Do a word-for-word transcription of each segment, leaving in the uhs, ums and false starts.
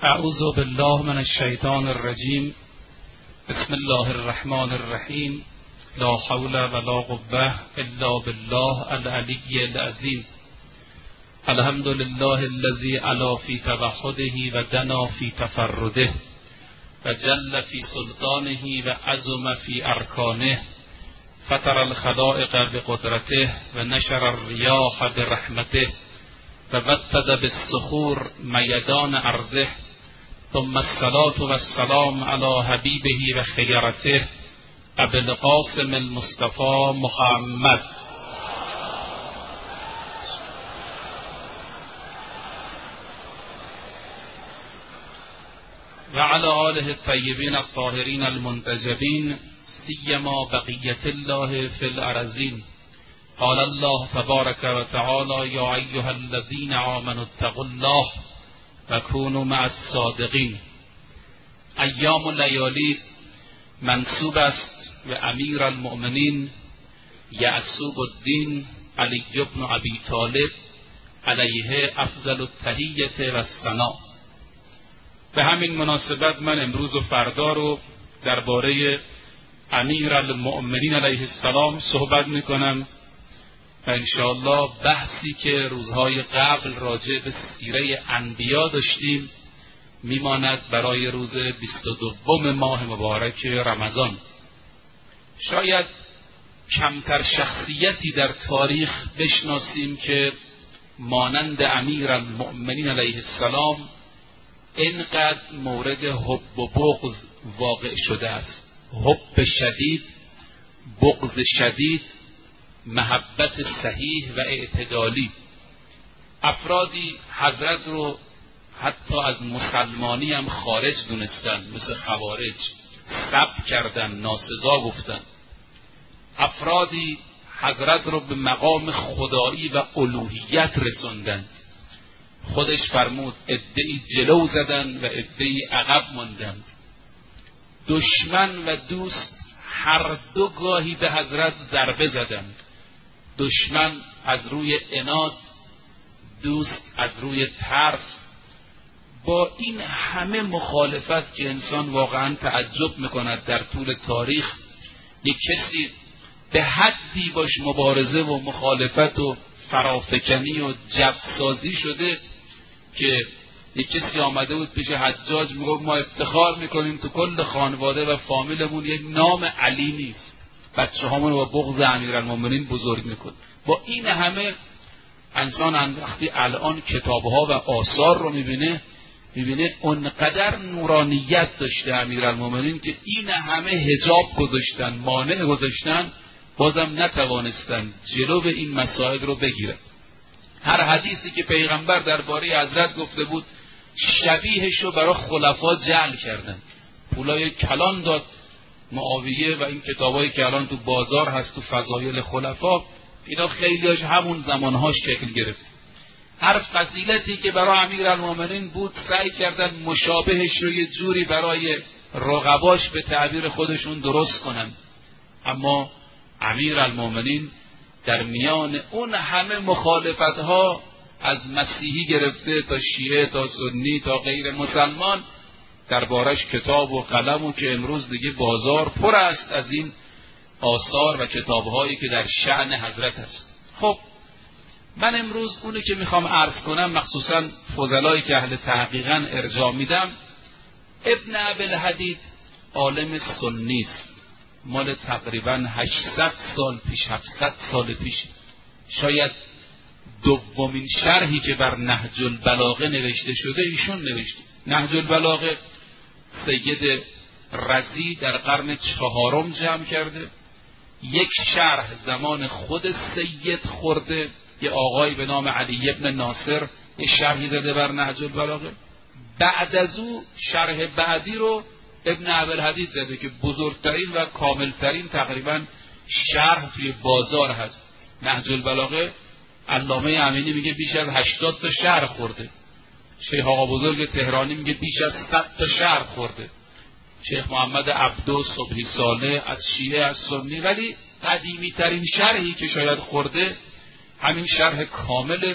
اعوذ بالله من الشیطان الرجیم. بسم الله الرحمن الرحیم. لا حول ولا قوة الا بالله العلی العظیم. الحمد لله الذي علا في توحده و دنا في تفرده و جل في سلطانه و عظم في ارکانه. فطر الخلائق بقدرته و نشر الریاح برحمته و وطد بالصخور میدان ارضه. ثم الصلاة والسلام على حبیبه و خیرته ابی القاسم المصطفى محمد و علی آله الطیبین الطاهرین المنتجبین سیما بقیة الله فی الارضین. قال الله تبارک و تعالی یا ایها الذین آمنوا اتقوا الله و کونوا مع الصادقین. ایام و لیالی منسوب است و امیر المؤمنین یعصوب الدین علی بن ابی طالب علیه افضل التحیة و الثنا. به همین مناسبت من امروز و فردا رو درباره امیر المؤمنین علیه السلام صحبت میکنم و انشاءالله بحثی که روزهای قبل راجع به سیره انبیا داشتیم میماند برای روز بیست و دوم ماه مبارک رمضان. شاید کمتر شخصیتی در تاریخ بشناسیم که مانند امیر المؤمنین علیه السلام اینقدر مورد حب و بغض واقع شده است. حب شدید، بغض شدید، محبت صحیح و اعتدالی. افرادی حضرت رو حتی از مسلمانی هم خارج دونستن، مثل خوارج، سب کردن، ناسزا گفتن. افرادی حضرت رو به مقام خدایی و الوهیت رسوندن. خودش فرمود عده‌ای جلو زدن و عده‌ای عقب ماندن. دشمن و دوست هر دو گاهی به حضرت ضربه زدند. دشمن از روی عناد، دوست از روی ترس. با این همه مخالفت که انسان واقعا تعجب میکند در طول تاریخ یک کسی به حدی باش مبارزه و مخالفت و فرافکنی و جبسازی شده که یک کسی آمده بود پیش حجاج میگفت ما افتخار میکنیم تو کل خانواده و فامیلمون یک نام علی نیست، بچه هامون با بغض امیرالمومنین بزرگ میکن. با این همه انسان وقتی الان کتابها و آثار رو میبینه میبینه اونقدر نورانیت داشته امیرالمومنین که این همه حجاب گذاشتن، مانع گذاشتن، بازم نتوانستن جلو به این مسائل رو بگیرن. هر حدیثی که پیغمبر درباره حضرت گفته بود شبیهش رو برای خلفا جعل کردن. پولای کلان داد معاویه و این کتابایی که الان تو بازار هست تو فضایل خلفا، اینا خیلیاش همون زمانهاش شکل گرفت. هر فضیلتی که برای امیرالمومنین بود سعی کردن مشابهش رو یه جوری برای رقباش به تعبیر خودشون درست کنن. اما امیرالمومنین در میان اون همه مخالفتها از مسیحی گرفته تا شیعه تا سنی تا غیر مسلمان دربارش کتاب و قلم و که امروز دیگه بازار پر است از این آثار و کتابهایی که در شأن حضرت است. خب من امروز اونی که میخوام عرض کنم مخصوصا فضلایی که اهل تحقیقاً ارجاع میدم، ابن ابی‌الحدید عالم سنی است، مال تقریبا هشتصد سال پیش، هفتصد سال پیش. شاید دومین شرحی که بر نهج البلاغه نوشته شده ایشون نوشته. نهج البلاغه سید رضی در قرن چهارم جمع کرده. یک شرح زمان خود سید خورده، یه آقای به نام علی ابن ناصر یه شرحی داده بر نهج البلاغه. بعد از او شرح بعدی رو ابن ابی‌الحدید زده که بزرگترین و کاملترین تقریبا شرح توی بازار هست. نهج البلاغه علامه امینی میگه بیش از هشتاد تا شرح خورده. شیخ آقا بزرگ تهرانی میگه بیش از صد تا شرح خورده. شیخ محمد عبدو صبحی صالح از شیعه از سنی. ولی قدیمی ترین شرحی که شاید خورده همین شرح کامل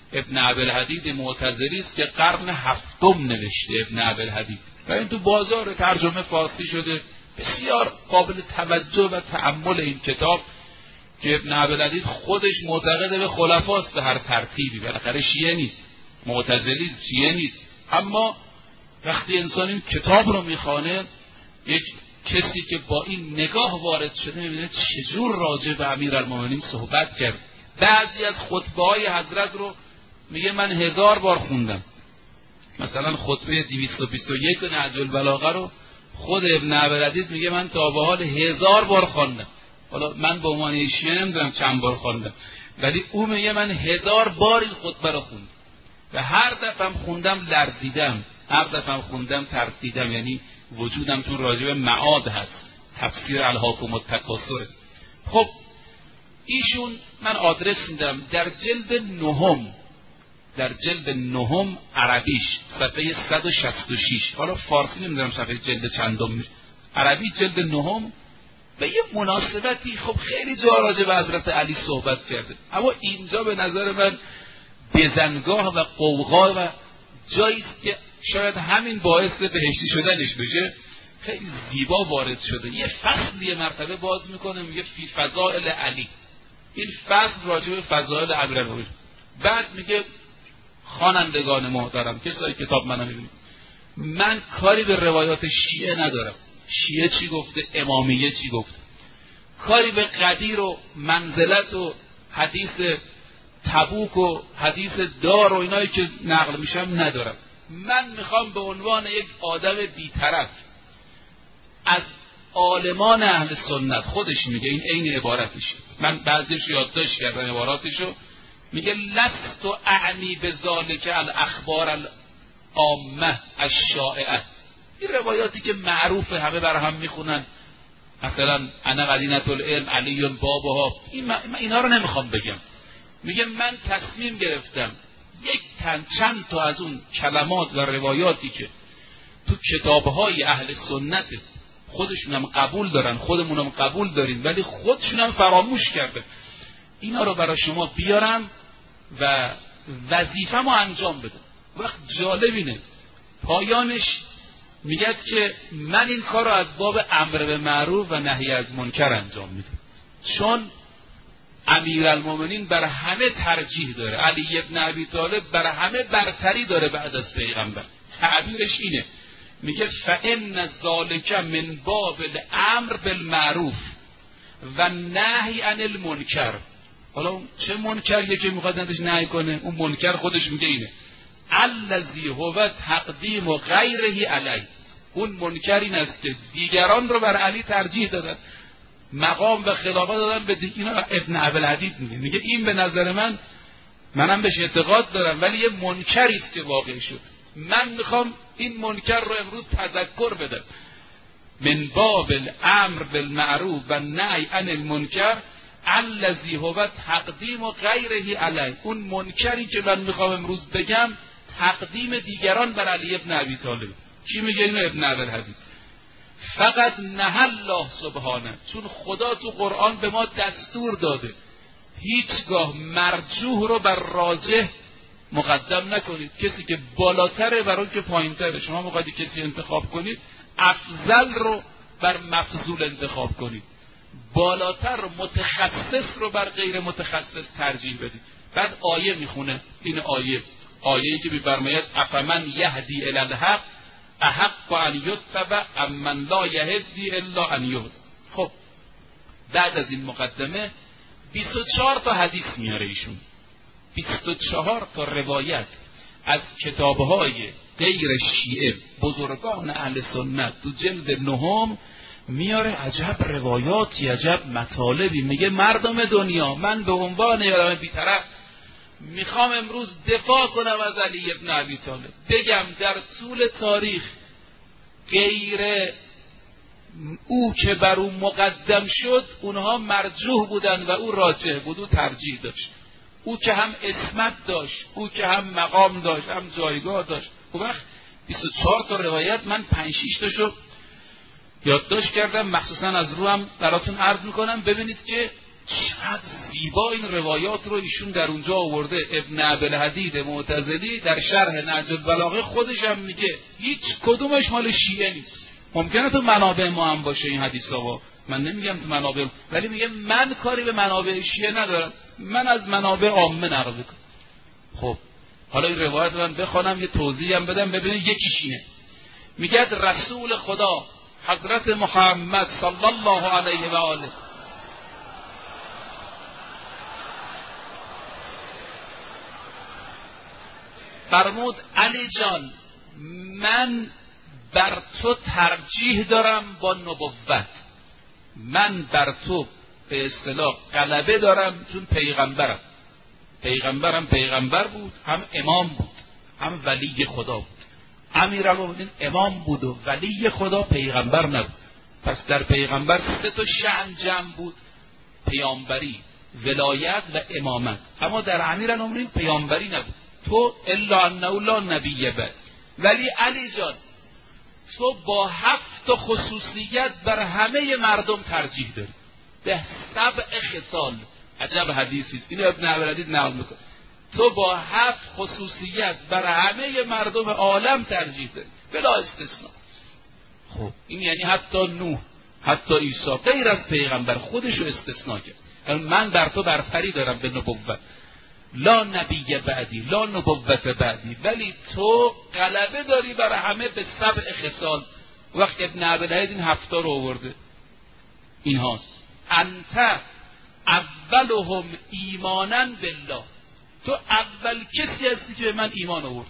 ابن ابوالحدید معتزلی است که قرن هفتم نوشته ابن ابوالحدید و این تو بازار ترجمه فارسی شده. بسیار قابل توجه و تأمل این کتاب که ابن ابوالحدید خودش معتقد به خلفاست به هر ترتیبی، بالاخره شیعه نیست، معتزلی شیعه نیست، اما وقتی انسان این کتاب رو میخوانه، یک کسی که با این نگاه وارد شده میبینه چجور راجع به امیرالمومنین صحبت کرد. بعضی از خطبه های حضرت رو میگه من هزار بار خوندم، مثلا خطبه دویست و بیست و یک نهج البلاغه رو خود ابن ابوالحدید میگه من تا به حال هزار بار خواندم. حالا من به عنوان شیعه نمیدونم چند بار خواندم، ولی او میگه من هزار بار این خطبه رو خوندم و هر دفعه خوندم لرزیدم، هر دفعه خوندم ترسیدم، یعنی وجودم چون راجع به معاد هست، تفسیر الهاکم التکاثر. خب ایشون من آدرس میدم در جلد نهم، در جلد نهم عربیش صفحه صد و شصت و شش، حالا فارسی نمیدونم صفحه جلد چندم، عربی جلد نهم. به یه مناسبتی خب خیلی جا راجع به حضرت علی صحبت کرده، اما اینجا به نظر من بزنگاه و قوقا و جایی که شاید همین باعث بهشتی شدنش بشه، خیلی زیبا وارد شده. یه فصل یه مرتبه باز میکنه میگه فی فضائل علی، این فصل راجع به فضائل امیرالمومنین. بعد میگه خوانندگان محترم، کسایی کتاب منو میبینید، من کاری به روایات شیعه ندارم، شیعه چی گفته، امامیه چی گفته، کاری به قدیر و منزلت و حدیث تبوک و حدیث دار و اینایی که نقل میشم ندارم. من میخوام به عنوان یک آدم بی‌طرف از عالمان اهل سنت، خودش میگه این عین عبارتش، من بعضیش یادداشت کردم عباراتشو، میگه لست و اعنی به ذالک الاخبار العامه الشائعه، این روایاتی که معروف همه بر هم میخونن، مثلا انا قدینة العلم علی بابها، این اینا رو نمیخوام بگم. میگه من تصمیم گرفتم یک تن چند تا از اون کلمات و روایاتی که تو کتابهای اهل سنت خودشونم قبول دارن، خودمونم قبول داریم، ولی خودشونم فراموش کرده، اینا رو برای شما بیارم و وظیفه‌مو انجام بدم. وقت جالب اینه پایانش میگه که من این کار رو از باب امر به معروف و نهی از منکر انجام میدم، چون امیرالمومنین بر همه ترجیح داره، علی ابن ابی طالب بر همه برتری داره بعد از پیغمبر. تعبیرش اینه، میگه فإن ذالک من باب الامر بالمعروف و نهی عن المنکر. حالا چه منکریه که میخواد ازش نهی کنه؟ اون منکر خودش میگه اینه الذی هو تقدیم و غیره علی، اون منکر این است که دیگران رو بر علی ترجیح دادن، مقام و خلافت دادن به دیگران. ابن ابوالحدید میگه میگه این به نظر من، منم بهش اعتقاد دارم، ولی یه منکری است که واقع شد، من میخوام این منکر رو امروز تذکر بدم. من باب الامر بالمعروف و نهی عن المنکر الذی هو تقدیم و غیره علی، اون منکری که من میخوام امروز بگم تقدیم دیگران بر علی ابن ابی طالب. کی میگه اینو؟ ابن ابوالحدید. فقط نه الله سبحانه، چون خدا تو قرآن به ما دستور داده هیچگاه مرجوح رو بر راجح مقدم نکنید، کسی که بالاتره بر اون که پایینتره. شما موقعی کسی انتخاب کنید افضل رو بر مفضول انتخاب کنید، بالاتر متخصص رو بر غیر متخصص ترجیح بدید. بعد آیه میخونه، این آیه آیه‌ای که می‌فرماید افمن یهدی الی الحق احق ان یتبع امن لا یهدی الا ان یهدی. خب بعد از این مقدمه بیست و چهار تا حدیث میاره ایشون، بیست و چهار تا روایت از کتاب‌های غیر شیعه بزرگان اهل سنت تو جلد نهم میاره. عجب روایاتی، عجب مطالبی. میگه مردم دنیا، من به عنوان یه آدم بی‌طرف میخوام امروز دفاع کنم از علی ابن ابی طالب، بگم در طول تاریخ غیر او که بر او مقدم شد اونها مرجوح بودن و او راجح بود، او ترجیح داشت، او که هم عصمت داشت، او که هم مقام داشت، هم جایگاه داشت. اون وقت بیست و چهار تا روایت، من پنج شش تاشو یادداشت کردم، مخصوصا از رو هم براتون عرض میکنم ببینید که چقدر زیبا این روایات رو ایشون در اونجا آورده. ابن ابوالحدید معتزلی در شرح نهج البلاغه خودش هم میگه هیچ کدومش مال شیعه نیست. ممکنه تو منابع ما هم باشه این حدیثا، من نمیگم تو منابع، ولی میگم من کاری به منابع شیعه ندارم، من از منابع عامه نقل میکنم. خب حالا این روایت رو من بخونم، یه توضیح هم بدم ببینید. یکیش اینه، میگه رسول خدا حضرت محمد صلی الله علیه و آله فرمود علی جان من بر تو ترجیح دارم با نبوت، من بر تو به اصطلاح غلبه دارم چون پیغمبرم. پیغمبرم پیغمبر بود، هم امام بود، هم ولی خدا بود. امیرالمومنین امام بود و ولی خدا، پیغمبر نبود. پس در پیغمبر سه تا شأن جمع بود، پیامبری، ولایت و امامت. اما در امیرالمومنین پیامبری نبود. تو الا انه لا نبی بعد. ولی علی جان تو با هفت تا خصوصیت بر همه مردم ترجیح داری. به سبع خصال، عجب حدیثی است، اینو ابن ابوالحدید نقل میکنه. تو با هفت خصوصیت بر همه مردم عالم ترجیح داری بلا استثناء. خب این یعنی حتی نوح، حتی عیسی، غیر از پیغمبر خودش رو استثناء کرد. من بر تو برتری دارم به نبوت، لا نبی بعدی، لا نبوت بعدی، ولی تو غلبه داری بر همه به سبع خصال. وقت ابن ابوالحدید این هفتا رو آورده، این هاست: انت اولهم ایمانا بالله، تو اول کسی هستی که به من ایمان آورد.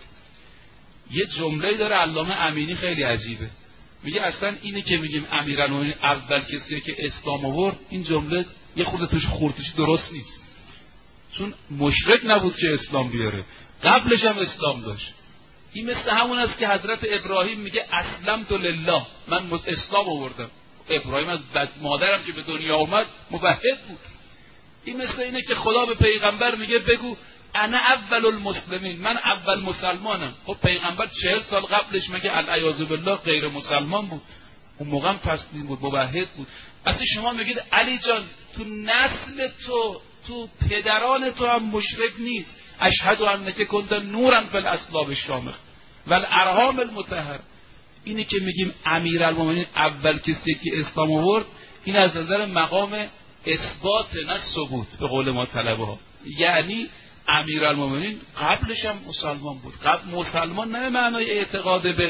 یه جمله داره علامه امینی خیلی عجیبه، میگه اصلا اینه که میگیم امیرالمومنین اول کسیه که اسلام آورد، این جمله یه خورده توش خورتوش درست نیست، چون مشرک نبود که اسلام بیاره، قبلش هم اسلام داشت. این مثل همون است که حضرت ابراهیم میگه اسلمت لله، من اسلام آوردم. ابراهیم از مادرم که به دنیا اومد موحد بود. این مثل اینه که خدا به پیغمبر میگه بگو انا اول المسلمین، من اول مسلمانم. خب پیغمبر چهل سال قبلش مگه العیاذ بالله غیر مسلمان بود؟ اون موقع هم تسلیم بود، موحد بود. اصلا شما میگید علی جان تو نسل تو، تو پدران تو هم مشرک نیست. اشهد انک کنت نورا فی الاصلاب الشامخ و الارحام المطهر. اینی که میگیم امیرالمومنین اول کسی که اسلام آورد، این از نظر مقام اثبات نه ثبوت به قول ما طلبه ها. یعنی امیرالمومنین قبلش هم مسلمان بود. قبل مسلمان نه معنای اعتقاد به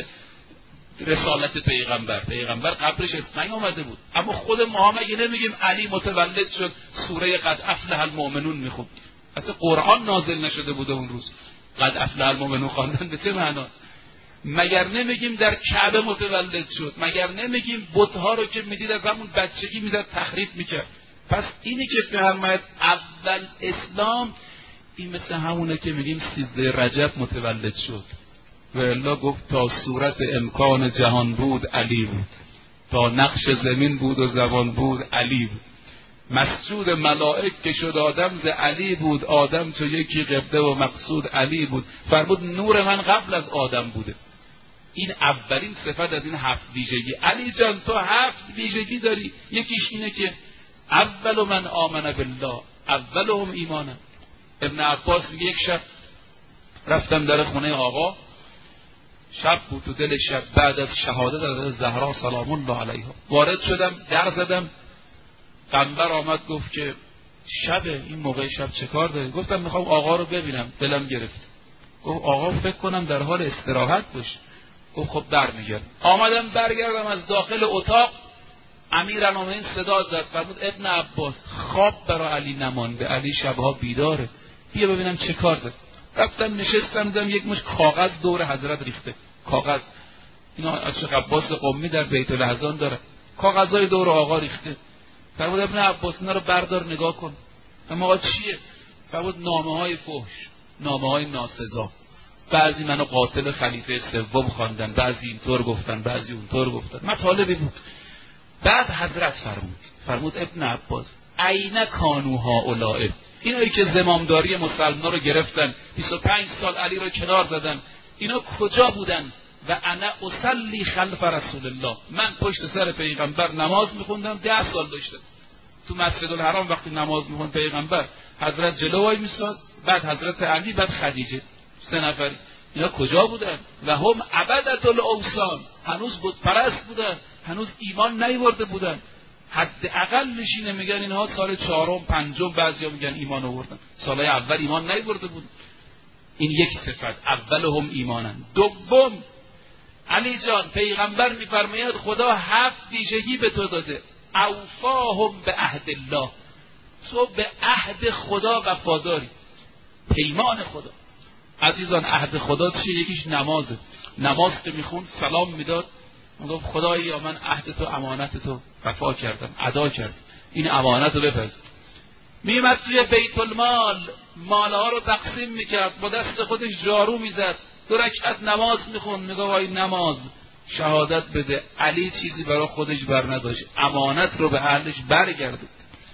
رسالت پیغمبر، پیغمبر قبلش اسلام اومده بود. اما خود ما مگه نمیگیم علی متولد شد سوره قد افلح المؤمنون میخوند؟ اصلا قرآن نازل نشده بوده اون روز. قد افلح المؤمنون خواندن به چه معنا؟ مگر نمیگیم در کعبه متولد شد؟ مگر نمیگیم بت‌ها رو که میدید از همون بچگی میداد تخریب میکرد؟ پس اینی که فرماید اول اسلام، این مثل همونه که میگیم سیزده رجب متولد شد. و الله گفت تا صورت امکان جهان بود علی بود، تا نقش زمین بود و زبان بود علی بود. مسجود ملائک که شد آدم ز علی بود، آدم چو یکی قبله و مقصود علی بود. فرمود نور من قبل از آدم بوده. این اولین صفت از این هفت ویژگی. علی جان تو هفت ویژگی داری. یکیش اینه که اول من آمن بالله، اولهم ایمانا. ابن عباس میگه یک شب رفتم در خونه آقا، شب بود، تو دل شب بعد از شهادت از زهرا سلام الله علیها وارد شدم، در زدم. قنبر آمد گفت که شب این موقع شب چه کار داری؟ گفتم میخوام آقا رو ببینم، دلم گرفت. گفت آقا فکر کنم در حال استراحت باشه. گفت خب برمیگرد. آمدم برگردم از داخل اتاق، امیرالمومنین صدا زد، فرمود ابن عباس خواب برای علی نمانده، علی شبها بیداره، بیا ببینم چه کار داره. رفتم نشستم، دیدم یک مش کاغذ دور حضرت ریخته. کاغذ اینا شیخ عباس قمی در بیت الاحزان داره، کاغذای دور آقا ریخته. فرمود ابن عباس اینا رو بردار نگاه کن. اما آقا چیه؟ فرمود نامه های فحش، نامه های ناسزا. بعضی منو قاتل خلیفه سوم خواندن، بعضی اینطور گفتن، بعضی اونطور گفتن، مطالبی بود. بعد حضرت فرمود فرمود ابن عباس عین کانوها اولئک، اینایی که زمامداری مسلمان‌ها رو گرفتن، بیست و پنج سال علی رو کنار زدن، اینا کجا بودن؟ و انا اصلی خلف رسول الله، من پشت سر پیغمبر نماز میخوندم، ده سال داشتم. تو مسجد الحرام وقتی نماز میخوند پیغمبر، حضرت جلو وای میساد، بعد حضرت علی، بعد خدیجه، سه نفر. اینا کجا بودن؟ و هم عبدة الاوثان، هنوز بت پرست بودن، هنوز ایمان نیورده بودن. حداقل نشینه میگن اینها سال چهارم پنجم، بعضیا میگن ایمان آوردن، سالهای اول ایمان نیورده بود. این یک صفت، اولهم ایمانن. دوم، علی جان پیغمبر میفرماید خدا هفت ویژگی به تو داده، اوفاهم به عهد الله، تو به عهد خدا وفاداری، پیمان خدا. عزیزان عهد خدا چیه؟ یکیش نمازه. نماز که میخوند سلام میداد، میگفت خدایا من عهد تو امانت تو وفا کردم، ادا کردم، این امانت رو بپذیر. میمد توی بیت المال مالها رو تقسیم میکرد، با دست خودش جارو میزد، دو رکعت نماز میخوند، میگه وای نماز شهادت بده علی چیزی برای خودش بر نداشت، امانت رو به اهلش برگردید.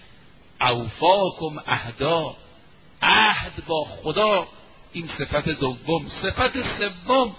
اوفاکم عهدا، عهد با خدا، این صفت دوم. صفت سوم،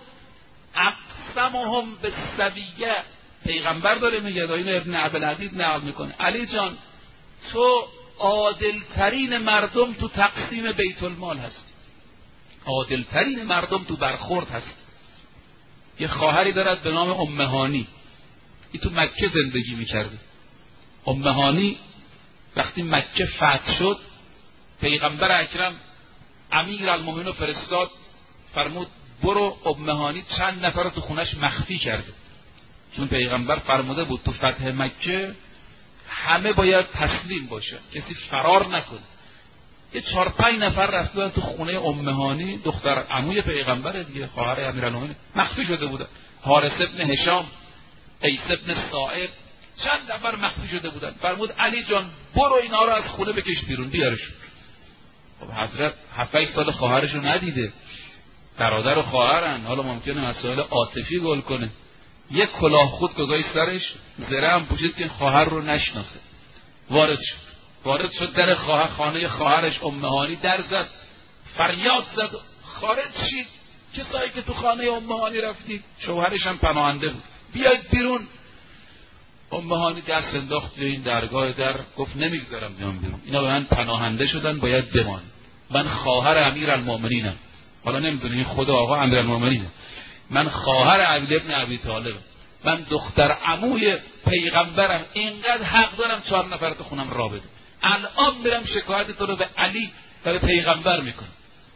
اقسمهم بالسویه، پیغمبر داره میگه، این ابن عبدالعزیز نقل میکنه، علی جان تو عادل ترین مردم تو تقسیم بیت المال هست، عادل ترین مردم تو برخورد هست. یه خواهری دارد به نام ام هانی، این تو مکه زندگی میکرده. ام هانی وقتی مکه فتح شد، پیغمبر اکرم امیر المومنین فرستاد، فرمود برو ام هانی چند نفر رو تو خونش مخفی کرده، چون پیغمبر فرموده بود تو فتح مکه همه باید تسلیم باشه، کسی فرار نکنه. یه چهار پنج نفر رفتن تو خونه ام هانی، دختر عموی پیغمبره دیگه، خواهر امیرالمومنین، مخفی شده بودن. حارث ابن هشام، قیس ابن صاعد، چند نفر مخفی شده بودن. فرمود علی جان برو اینا رو از خونه بکش بیرون بیارشون. خب حضرت هفت سال خواهرشو ندیده، برادر و خواهرن، حالا ممکنه مسائل عاطفی گل کنه، یک کلاه خود گذاشت سرش، زره هم پوشید که خواهر رو نشناسه. وارد شد وارد شد در خواهر خانه خواهرش ام هانی، در زد، فریاد زد، خارج شید کسایی که تو خانه ام هانی رفتید. شوهرش هم پناهنده بود، بیاید بیرون. ام هانی دست انداخت به این درگاه در، گفت نمیگذارم بیام بیرون، اینا به من پناهنده شدن، باید بمان، من خواهر امیرالمومنینم. حالا نمیدونی این خود آقا امیرالمومنینه، من خواهر علی ابن ابی طالب، من دختر عموی پیغمبرم، اینقدر حق دارم چهار نفر تو خونم را بده. الان میرم شکایت تو رو به علی و به پیغمبر میکنم.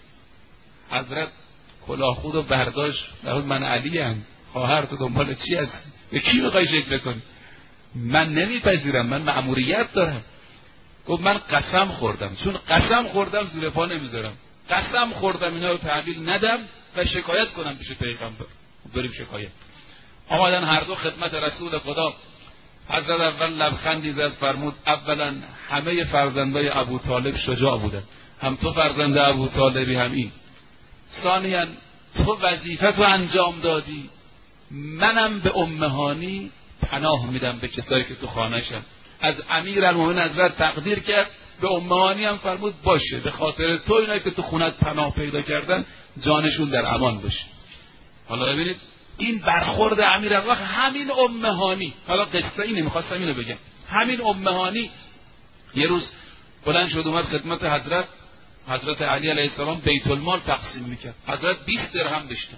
حضرت کلاه خود رو برداشت، من علی ام، خواهر تو دنبال چی هست؟ به کی میخوای شکل کنی؟ من نمیپذیرم، من مأموریت دارم. گفت من قسم خوردم، چون قسم خوردم زیر پا نمیذارم، قسم خوردم اینا رو تحویل ندم و شکایت کنم پیش پیغمبر. بریم شکایت. آمدن هر دو خدمت رسول خدا. حضرت اول لبخندی زد، فرمود اولا همه فرزندای ابو طالب شجاع بودن، هم تو فرزند ابو طالبی هم این. ثانیا تو وظیفه تو انجام دادی، منم به ام هانی پناه میدم به کسایی که تو خانه‌شن. از امیرالمومنین حضرت تقدیر کرد، به ام هانی هم فرمود باشه، به خاطر تو اینایی که تو خونت پناه پیدا کردن جانشون در امان باشه. حالا ببینید این برخورد امیرالمومنین، همین ام هانی، حالا قصه اینه، میخواستم اینو بگم، همین ام هانی یه روز بلند شد اومد خدمت حضرت، حضرت علی علیه السلام بیت المال تقسیم میکرد، حضرت بیست درهم داشت.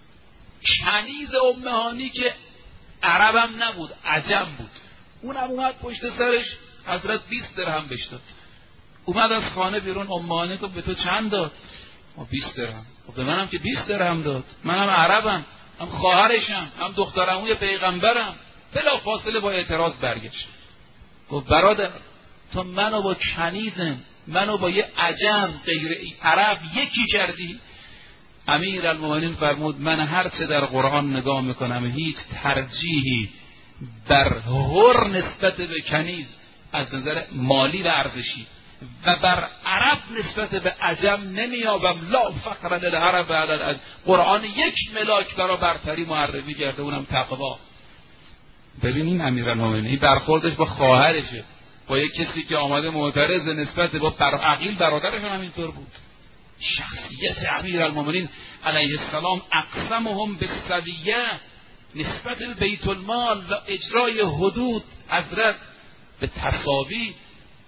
کنیز ام هانی که عربم نبود، عجم بود، اونم اومد پشت سرش، حضرت بیست درهم بهش داد. اومد از خانه بیرون، ام هانی گفت به تو چند داد؟ بیست درهم. خب به منم که بیست درهم داد، منم عربم، هم خواهرشم، هم دخترعموی پیغمبرم. بلا فاصله با اعتراض برگشت، گفت برادر تو منو با کنیزم، منو با یه عجم غیر عرب یکی کردی. امیرالمومنین فرمود من هر چه در قرآن نگاه میکنم هیچ ترجیحی بر هر نسبت به کنیز از نظر مالی و ارزشی و بر عرب نسبت به عجم نمیابم. لا فقر للعرب بعد العجم. قرآن یک ملاک برای برتری معرفی کرده، اونم تقوا. ببینین امیرالمومنین برخوردش با خواهرشه، با یک کسی که آمده معترض نسبت با بر عقیل برادرش هم اینطور بود. شخصیت امیرالمومنین علیه السلام اقسمهم بالسویه، نسبت به بیت المال و اجرای حدود حضرت به تساوی.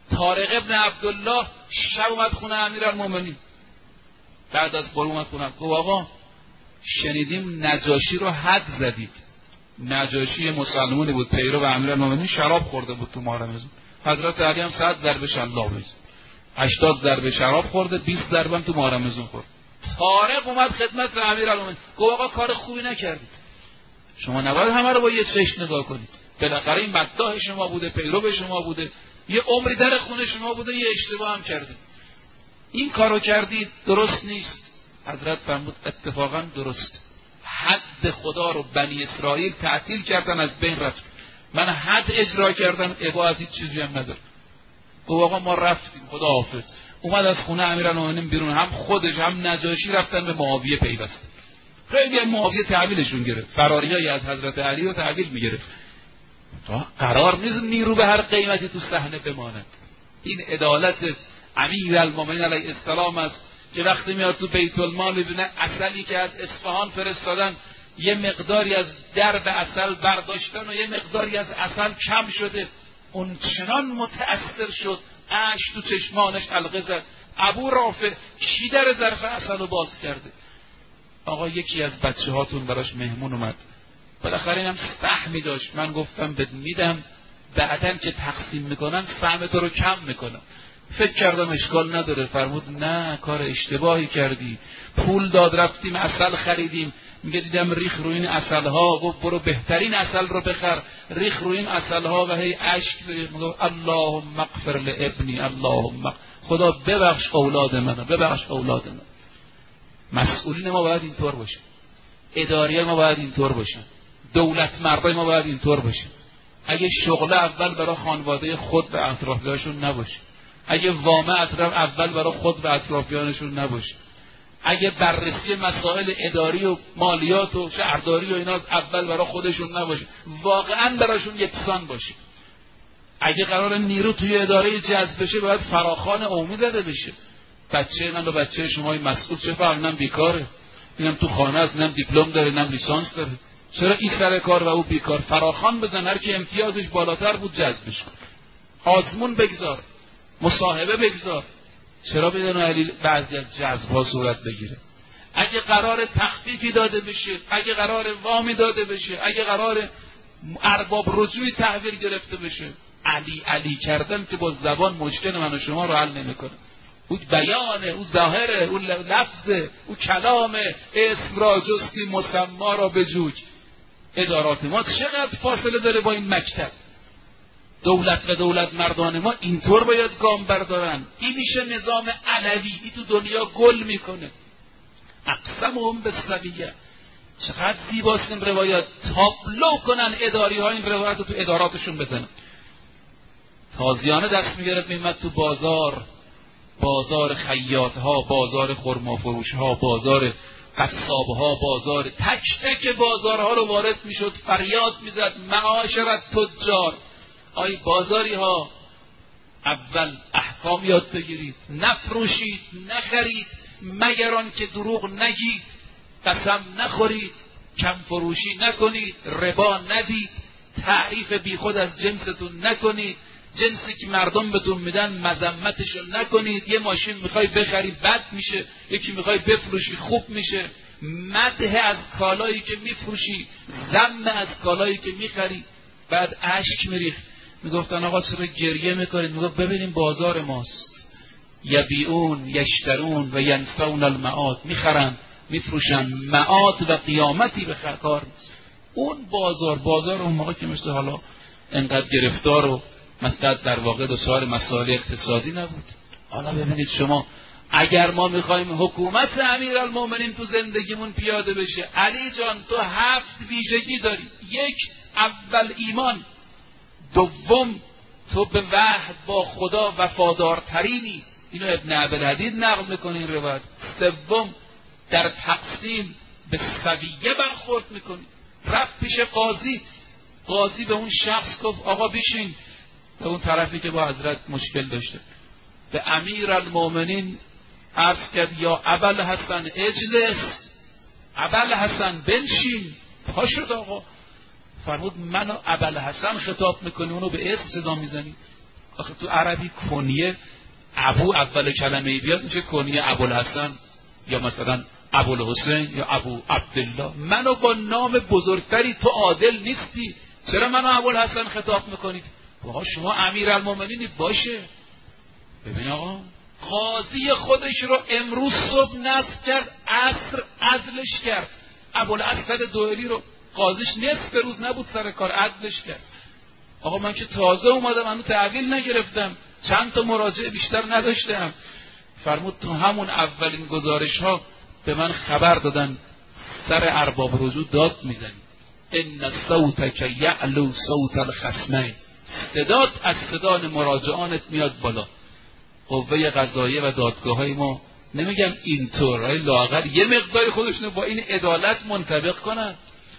طارق ابن عبدالله شب اومد خونه امیرالمومنین، بعد از برو اومد خونه، گفت آقا شنیدیم نجاشی رو حد زدید. نجاشی مسلمانی بود، پیرو و امیرالمومنین، شراب خورده بود تو ماه رمضان. حضرت علی هم صد ضربه شلاق بزد، هشتاد ضربه شراب خورده، بیست ضربه تو ماه رمضان خورد. طارق اومد خدمت امیرالمومنین، گفت آقا کار خوبی نکردید، شما نباید همه رو با یه چشم نگاه کنید، بالاخره این مداح شما بوده، پیرو به شما بوده، یه عمری در خونه شما بوده، یه اشتباه هم کردید، این کارو کردید، درست نیست. حضرت فرمود اتفاقا درست، حد خدا رو بنی اسرائیل تعطیل کردن، از بین رفت، من حد اجرا کردم، عبادت هیچ چیزی هم نداره. گفت آقا ما رفتیم، خدا حافظ. اومد از خونه امیرالمومنین بیرون، هم خودش هم نجاشی رفتن به معاویه پیوسته. خیلی هم معاویه تحویلشون گرفت، فراریای از حضرت علی رو تحویل میگرفت. قرار نیست نیرو به هر قیمتی تو صحنه بماند. این عدالت امیرالمومنین علیه السلام است که وقتی میاد تو بیت المال میبینه عسلی که از اصفهان فرستادن، یه مقداری از درب عسل برداشتن و یه مقداری از عسل کم شده، اون چنان متأثر شد، اشک تو چشمانش حلقه زد. ابو رافع کی در ظرف عسل رو باز کرده؟ آقا یکی از بچه هاتون براش مهمون اومد، بالاخره اینم سهمی داشت، من گفتم بد میدم، بعدن که تقسیم میکنن سهم تو رو کم میکنن. فکر کردم اشکال نداره. فرمود نه، کار اشتباهی کردی، پول داد رفتیم عسل خریدیم، میگه دیدم ریخ روی این عسل ها. گفت برو بهترین عسل رو بخر، ریخ روی این عسل ها و هی اشک میگه اللهم اغفر لابنی، اللهم خدا ببخش اولاد منو، ببخش اولاد من. مسئولین ما باید اینطور باشه، اداریه ما باید اینطور باشه، دولت مردای ما باید اینطور باشه. اگه شغل اول برای خانواده خود و اطرافیانشون نباشه، اگه وامه اطراف اول برای خود و اطرافیانشون نباشه، اگه بررسی مسائل اداری و مالیات و شهرداری و اینا اول برای خودشون نباشه، واقعا براشون یکسان باشه. اگه قرار نیرو توی اداره جذب بشه، باید فراخوان عمومی داده بشه. بچه من و بچه شما مسئول چه فرق، اینم بیکاره، اینم تو خانه است، اینم دیپلم داره، اینم لیسانس داره، چرا این سر کار و او بیکار؟ فراخوان بزن، هر کی امتیازش بالاتر بود جذبش کن، آزمون بگذار، مصاحبه بگذار. چرا بدون علی بعضی از جذب‌ها صورت بگیره؟ اگه قرار تخفیفی داده بشه، اگه قرار وامی داده بشه، اگه قرار ارباب رجوعی تحویل گرفته بشه، علی علی کردن که با زبان مشکل من و شما رو حل نمیکنه. اون بیانه، اون ظاهره، اون لفظه، اون کلامه، اسم را جستی مسما را بجوج. ادارات ما چقدر فاصله داره با این مکتب. دولت و دولت مردان ما اینطور باید گام بردارن. این میشه نظام علوی، این تو دنیا گل میکنه. اقسمهم بالسویه. چقدر زیباست این روایات، تابلو کنن اداری ها این روایات رو تو اداراتشون بزنن. تازیانه دست میگرفت میمد تو بازار، بازار خیاط ها، بازار خرما فروش ها، بازار قصاب ها، بازار تک تک بازارها رو وارد میشد، فریاد میزد معاشرت تجار، آی بازاری ها، اول احکام یاد بگیرید، نفروشید، نخرید مگر آن که دروغ نگید، قسم نخورید، کم فروشی نکنید، ربا ندید، تعریف بیخود از جنستون نکنید، جنسی که مردم بهتون میدن مذمتشو نکنید. یه ماشین میخوای بخری بد میشه، یکی میخوای بفروشی خوب میشه. مدح از کالایی که میفروشی، ذم از کالایی که میخری. بعد اشک میریخت، میگفتن آقا چرا گریه میکنید؟ میگفت ببینیم بازار ماست، یبیعون یشترون و ینسون المعاد، میخرن میفروشن، معاد و قیامتی به کار نیست. اون بازار بازار اون موقع که مثل حالا انقدر گرفتار و مثلا در واقع دچار مسائل اقتصادی نبود. حالا ببینید شما، اگر ما میخوایم حکومت امیرالمومنین تو زندگیمون پیاده بشه، علی جان تو هفت ویژگی داری. یک، اول ایمان. دوم، تو به وحد با خدا وفادارترینی، اینو ابن عبدالحدید نقل میکنه این روایت. سوم، در تقسیم به سویه برخورد میکنی. رفت پیش قاضی، قاضی به اون شخص گفت آقا بشین، به اون طرفی که با حضرت مشکل داشته، به امیرالمومنین عرض کرد یا ابوالحسن اجلس، ابوالحسن بنشین. پا شد آقا، فرمود منو ابوالحسن خطاب میکنی، اونو به اسم صدا میزنی؟ آخه تو عربی کنیه ابو اول کلمه بیاد میشه کنیه ابوالحسن یا مثلا ابوالحسین یا ابو عبدالله. منو با نام بزرگتری تو عادل نیستی، چرا منو ابوالحسن خطاب میکنید؟ آقا شما امیرالمومنینی. باشه. ببین آقا قاضی خودش رو امروز صبح نصب کرد، عصر عدلش کرد. ابوالاسود دوئلی رو قاضیش نصف روز نبود سر کار، عدلش کرد. آقا من که تازه اومدم، منو تحویل نگرفتم، چند تا مراجعه بیشتر نداشتم. فرمود تو همون اولین گزارش ها به من خبر دادن سر ارباب رجوع داد میزنی. ان صوتک یعلو صوت الخصمین، صدات از صدای مراجعانت میاد بالا. قوه قضاییه و دادگاه های ما نمیگم اینطور، های لااقل یه مقداری خودشونو با این عدالت منطبق کنن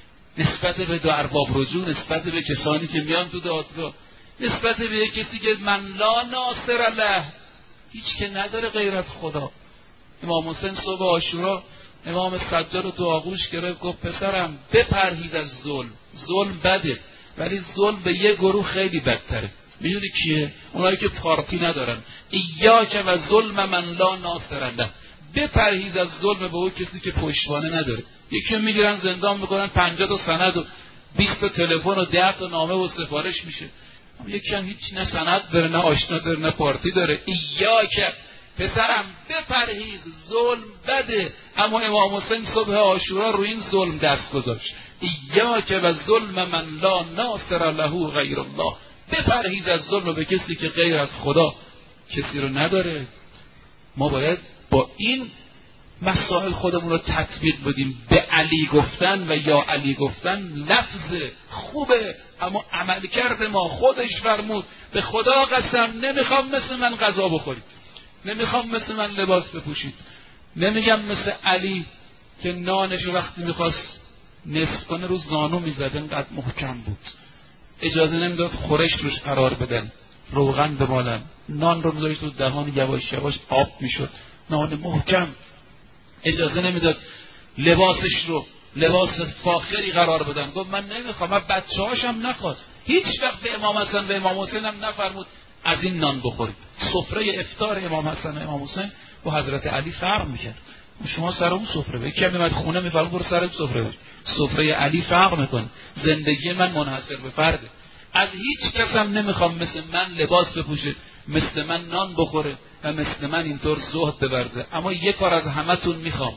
نسبت به دو ارباب رجوع، نسبت به کسانی که میان تو دادگاه، نسبت به کسی که من لا ناصر له، هیچ که نداره غیر از خدا. امام حسین صبح عاشورا امام سجاد رو تو آغوش گرفت، گفت پسرم بپرهیز از ظلم. ظلم بده، ولی ظلم به یه گروه خیلی بدتره. میدونی کیه؟ اونایی که پارتی ندارن. ایاک و ظلم من لا ناصر له، بپرهیز از ظلم به اون کسی که پشتوانه نداره. یکی میگیرن زندان میکنن، پنجاه تا سند و بیست تا تلفن و ده تا نامه و سفارش میشه. یکی هم هیچ نه سند داره، نه آشنا داره، نه پارتی داره. ایاک پسرم بپرهیز، ظلم بده. اما امام حسین صبح عاشورا رو این ظلم دست گذاشت. ایاک و ظلم من لا ناصر له غیر الله، بپرهیز از ظلم به کسی که غیر از خدا کسی رو نداره. ما باید با این مسائل خودمون رو تطبیق بدیم. به علی گفتن و یا علی گفتن لفظ خوبه، اما عمل کرده ما خودش فرمود به خدا قسم نمیخوام مثل من غذا بخورید، نمیخوام مثل من لباس بپوشید. نمیگم مثل علی که نانش وقتی میخواست نصف کنه رو زانو میزد، اینقدر محکم بود، اجازه نمیداد خورش روش قرار بدن، روغن بمالن، نان رو میذاشت تو دهان، یواش یواش آب میشد، نان محکم. اجازه نمیداد لباسش رو لباس فاخری قرار بدن. گفت من نمیخوام. من بچه هاشم نخواست. هیچ وقت به امام حسن و امام حسین هم نفرمود از این نان بخورید. سفره افطار امام حسن و امام حسین با حضرت علی فرق میکرد. شما سر اون سفره به کمی میاد خونه میفرمود برو سر سفره بش. سفره علی فرق میکنه. زندگی من منحصر به فرده. از هیچ کس هم نمیخوام مثل من لباس بپوشه، مثل من نان بخوره و مثل من اینطور زهد ببرده. اما یک کار از همتون میخوام،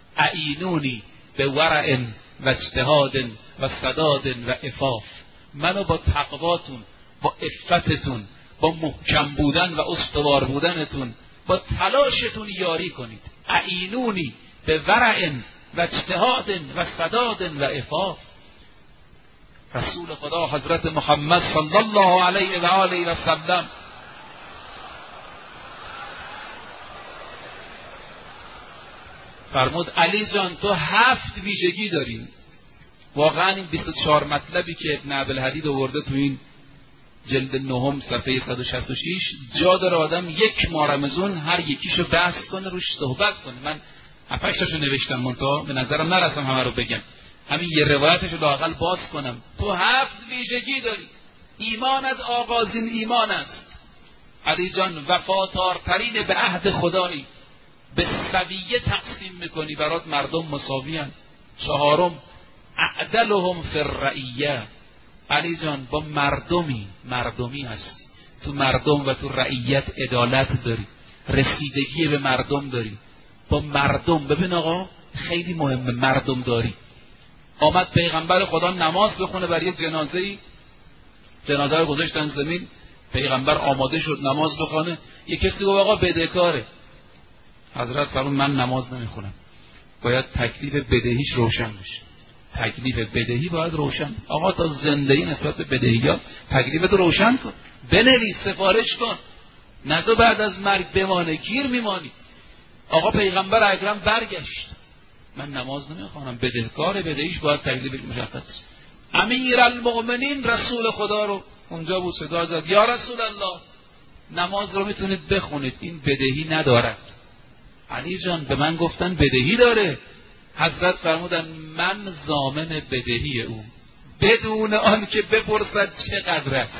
اعینونی به ورع و اجتهاد و سداد و عفاف. منو با تقواتون، با عفتتون، با محکم بودن و استوار بودنتون، با تلاشتون یاری کنید. اعینونی به ورع و اجتهاد و سداد و عفاف. رسول خدا حضرت محمد صلی الله علیه و آله و سلم فرمود علی جان تو هفت ویژگی داری. واقعا این بیست و چهار مطلبی که ابن ابوالحدید آورده تو این جلد نهم صفحه صد و شصت و شش جا داره آدم یک ماه رمضان هر یکیشو بحث کنه، روش صحبت کنه. من هفت تاشو نوشتم، منتها به نظرم نرسم همه رو بگم، همین یه روایتشو لااقل باز کنم. تو هفت ویژگی داری. ایمان از آغازین ایمان است. علی جان وفاتارترین به عهد خدایی، به سویه تقسیم میکنی، برات مردم مساوی هستند. چهارم اعدلهم فی الرعیه. علی جان با مردمی مردمی هستی، تو مردم و تو رعیت عدالت داری، رسیدگی به مردم داری، با مردم. ببین آقا خیلی مهمه مردم داری. آمد پیغمبر خدا نماز بخونه برای یه جنازه‌ای، جنازه رو گذاشتن زمین، پیغمبر آماده شد نماز بخونه، یه کسی گفت آقا بدهکاره. حضرت فرمود من نماز نمیخونم. باید تکلیف بدهیش روشن بشه. تکلیف بدهی باید روشن. آقا تا زندگی نسبت به بدهیات تکلیفت روشن کن، بنویس، سفارش کن، نزو بعد از مرگ بمانه، گیر میمانی. آقا پیغمبر اکرم برگشت، من نماز نمیخوانم، بدهکار، بدهیش باید تکلیفش مشخص. امیرالمؤمنین رسول خدا رو اونجا بود صدا زد یا رسول الله نماز رو میتونید بخونید، این بدهی ندارد. علی جان به من گفتن بدهی داره. حضرت فرمودن من ضامن بدهی او بدون آن که بپرسد چقدر است.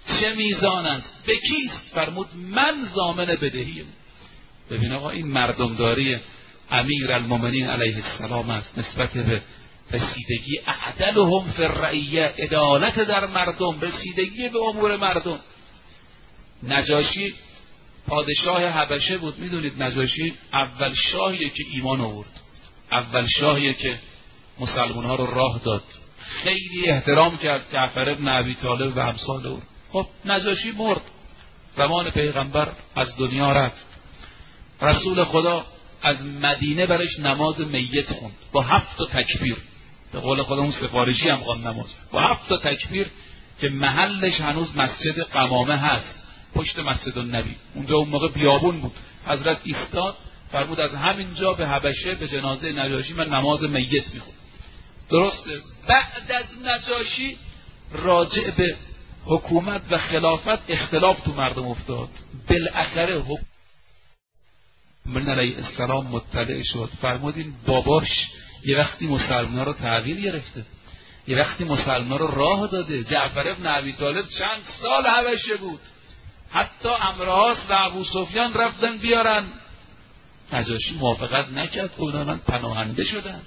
چه میزان است؟ به کیست؟ فرمود من ضامن بدهیم. ببین آقا این مردمداری امیرالمومنین علیه السلام است نسبت به رسیدگی اعدلهم فی الرعیه، عدالت در مردم، رسیدگی به امور مردم. نجاشی پادشاه حبشه بود. میدونید نجاشی اول شاهیه که ایمان آورد، اول شاهیه که مسلمان ها رو راه داد، خیلی احترام کرد جعفر ابن ابی طالب و امثال او. خب نجاشی مرد، زمان پیغمبر از دنیا رفت. رسول خدا از مدینه برش نماز میت خوند با هفت تا تکبیر، به قول خودمون سفارشی هم خوند نماز با هفت تا تکبیر که محلش هنوز مسجد قمامه هست پشت مسجد النبی. اونجا اون موقع بیابون بود. حضرت ایستاد فرمود از همینجا به حبشه به جنازه نجاشی من نماز میت میخوند. درسته بعد از نجاشی راجع به حکومت و خلافت اختلاف تو مردم افتاد. بالاخره من علیه السلام مطلع شد، فرمودین باباش یه وقتی مسلمان رو تحویل گرفته، یه وقتی مسلمان رو راه داده. جعفر ابن ابی طالب چند سال حبشه بود، حتی عمروهاس و ابو سفیان رفتن بیارن، نجاشی موافقت نکرد، اونا من پناهنده شدن.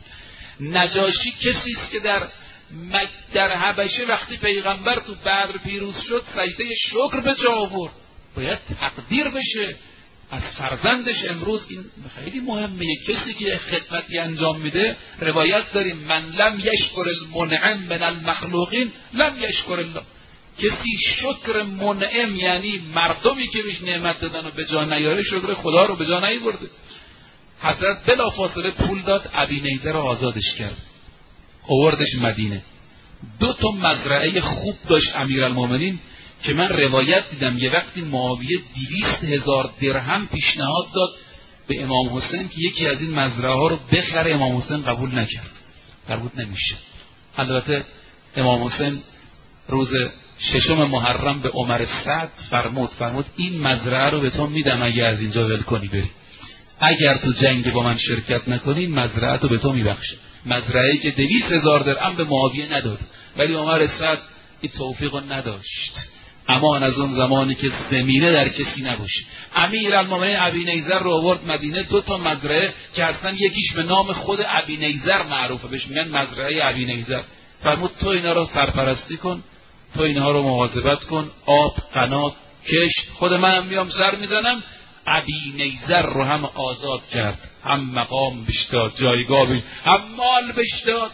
نجاشی کسی است که در مک در حبشه وقتی پیغمبر تو بدر پیروز شد سجده شکر به جا آورد. باید تقدیر بشه از فرزندش. امروز این خیلی مهمه، یک کسی که خدمتی انجام میده روایت داریم من لم یشکر المنعم من المخلوقین لم یشکر الله. کسی شکر منعم یعنی مردمی که بهش نعمت دادن و به جا نیاره شکر خدا رو به جا نیاورده. حضرت بلافاصله پول داد، ابی نیزه رو آزادش کرد، آوردش مدینه. دو تا مزرعه خوب داشت امیرالمومنین که من روایت دیدم یه وقتی معاویه دویست هزار درهم پیشنهاد داد به امام حسین که یکی از این مزرعه ها رو بخره، امام حسین قبول نکرد، فرمود نمیشه. البته امام حسین روز ششم محرم به عمر سعد فرمود فرمود این مزرعه رو به تو میدم اگه از اینجا ول کنی بری، اگر تو جنگ با من شرکت نکنی مزرعه رو به تو میبخشه. مزرعه‌ای که دویست هزار درهم به معاویه نداد، ولی عمر سعد این توفیق رو نداشت. امان از اون زمانی که زمینه در کسی نباشه. امیرالمومنین ابی نیزر رو آورد مدینه، دو تا مزرعه که اصلا یکیش به نام خود ابی نیزر معروفه، بهش میگن مزرعه ابی نیزر. فرمود تو اینا رو سرپرستی کن، تو اینها رو مواظبت کن، آب قنات کش، خود منم میام سر میزنم. ابی نیزر رو هم آزاد کرد، هم مقام بشداد، جایگاه بشداد، هم مال بشداد.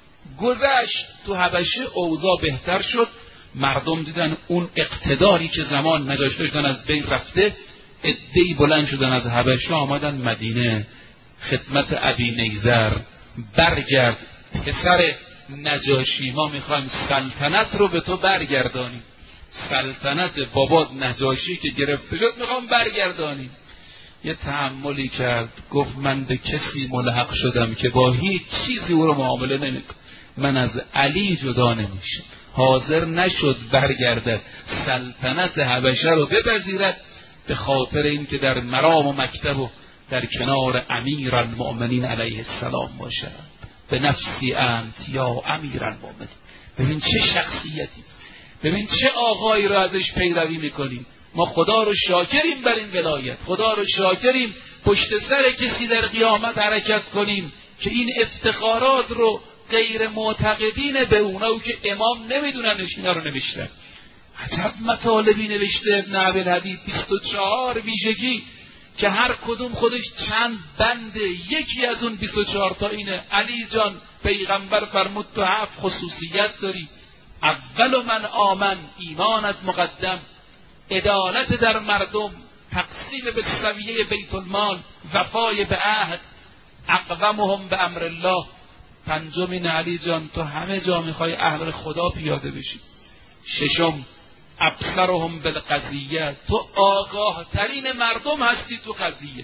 گذشت تو حبشه اوضاع بهتر شد، مردم دیدن اون اقتداری که زمان نجاشی داشتن از بین رفته، عده‌ای بلند شدن از حبشه آمدن مدینه خدمت ابی نیزر. برگرد پسر نجاشی، ما میخوایم سلطنت رو به تو برگردانیم، سلطنت بابات نجاشی که گرفته شد میخوام برگردانیم. یه تأملی کرد، گفت من به کسی ملحق شدم که با هیچ چیزی او رو معامله نمیکنم، من از علی جدا نمیشم. حاضر نشد برگردد سلطنت حبشه رو بپذیرد به خاطر این که در مرام و مکتب و در کنار امیرالمؤمنین علیه السلام باشد. به نفسی انت یا امیرالمؤمنین. ببین چه شخصیتی، ببین چه آقایی رو ازش پیروی میکنیم. ما خدا رو شاکریم بر این ولایت، خدا رو شاکریم پشت سر کسی در قیامت حرکت کنیم که این افتخارات رو غیر معتقدین به اونا که امام نمیدوننش اینا رو نوشتن. عجب مطالبی نوشته ابن عبدالحدید، بیست و چهار ویژگی که هر کدوم خودش چند بنده. یکی از اون بیست و چهار تا اینه علی جان پیغمبر فرمود تو هفت خصوصیت داری. اول من آمن، ایمانت مقدم، عدالت در مردم، تقسیم به سویه بیت المال، وفای به عهد، اقومهم به امر الله. پنجم این علی جان تو همه جا میخوای اهل خدا پیاده بشی. ششم ابصرهم بالقضیه، تو آگاه ترین مردم هستی تو قضیه.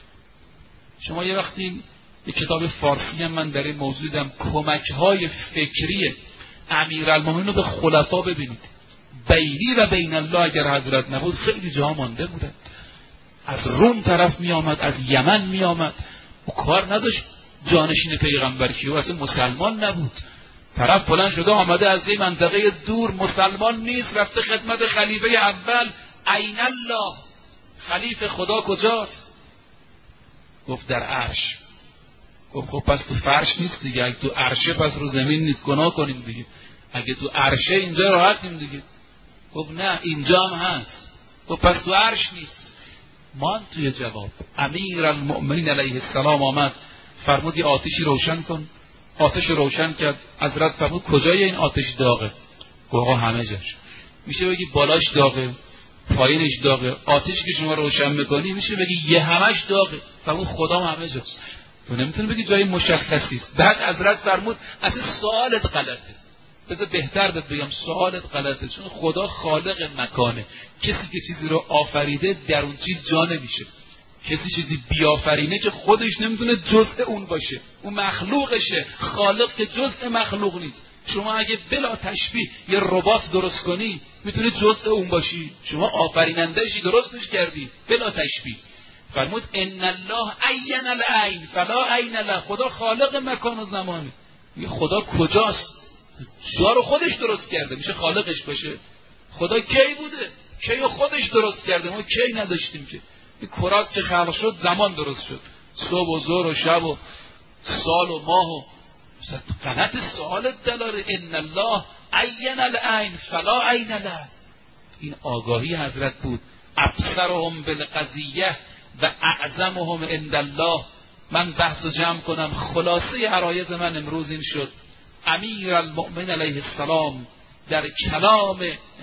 شما یه وقتی یک کتاب فارسی هم من در این موضوع دیدم، کمک‌های فکری امیرالمومنین رو به خلفا ببینید. بینی و بین الله اگر حضرت نبود خیلی جا مانده بودند. از روم طرف می آمد، از یمن می آمد، او کار نداشت جانشین پیغمبر کیو، اصلا مسلمان نبود، طرف بلند شده آمده از این منطقه دور، مسلمان نیست، رفته خدمت خلیفه اول. این الله، خلیفه خدا کجاست؟ گفت در عرش. گفت خب پس تو فرش نیست دیگه، اگه تو عرشه پس رو زمین نیست، گناه کنیم دیگه. اگه تو عرشه اینجا راحتیم دیگه. گفت نه اینجا هم هست. گفت پس تو عرش نیست. مان توی جواب امیر المؤمنین علیه السلام آمد فرمود یه آتشی روشن کن. آتش روشن کرد. حضرت فرمود کجای این آتش داغه؟ گفت همه جاش. میشه بگی بالاش داغه، پایینش داغه. آتشی که شما روشن میکنی میشه بگی یه همش داغه. فرمود خدا همه جاست. تو نمیتونی بگی جای مشخصی است. بعد حضرت فرمود اصلا سوالت غلطه. بذار بهتر بهت بگم سوالت غلطه، چون خدا خالق مکانه. کسی که چیزی رو آفریده در اون چیز جا نمیشه. کسی چیزی بیافرینه که خودش نمیتونه جزء اون باشه، اون مخلوقشه. خالق که جزء مخلوق نیست. شما اگه بلا تشبیه یه ربات درست کنی میتونه جزء اون باشی. شما آفریننده‌شی، درستش کردی بلا تشبیه. فرمود ان الله عین العین فلا عین له. خدا خالق مکان و زمانه. خدا کجاست؟ جا رو خودش درست کرده، میشه خالقش باشه؟ خدا کی بوده؟ کی خودش درست کرده، ما کی نداشتیم که. این کرات که خلق شد زمان درست شد، صبح و ظهر و شب و سال و ماه و غلط سوالت دلاره. ان الله عین العین فلا عین له. این آگاهی حضرت بود. ابصرهم بالقضیه و اعظمهم عند الله. من بحث و جمع کنم، خلاصه عرایض من امروز این شد. امیر المؤمن علیه السلام در کلام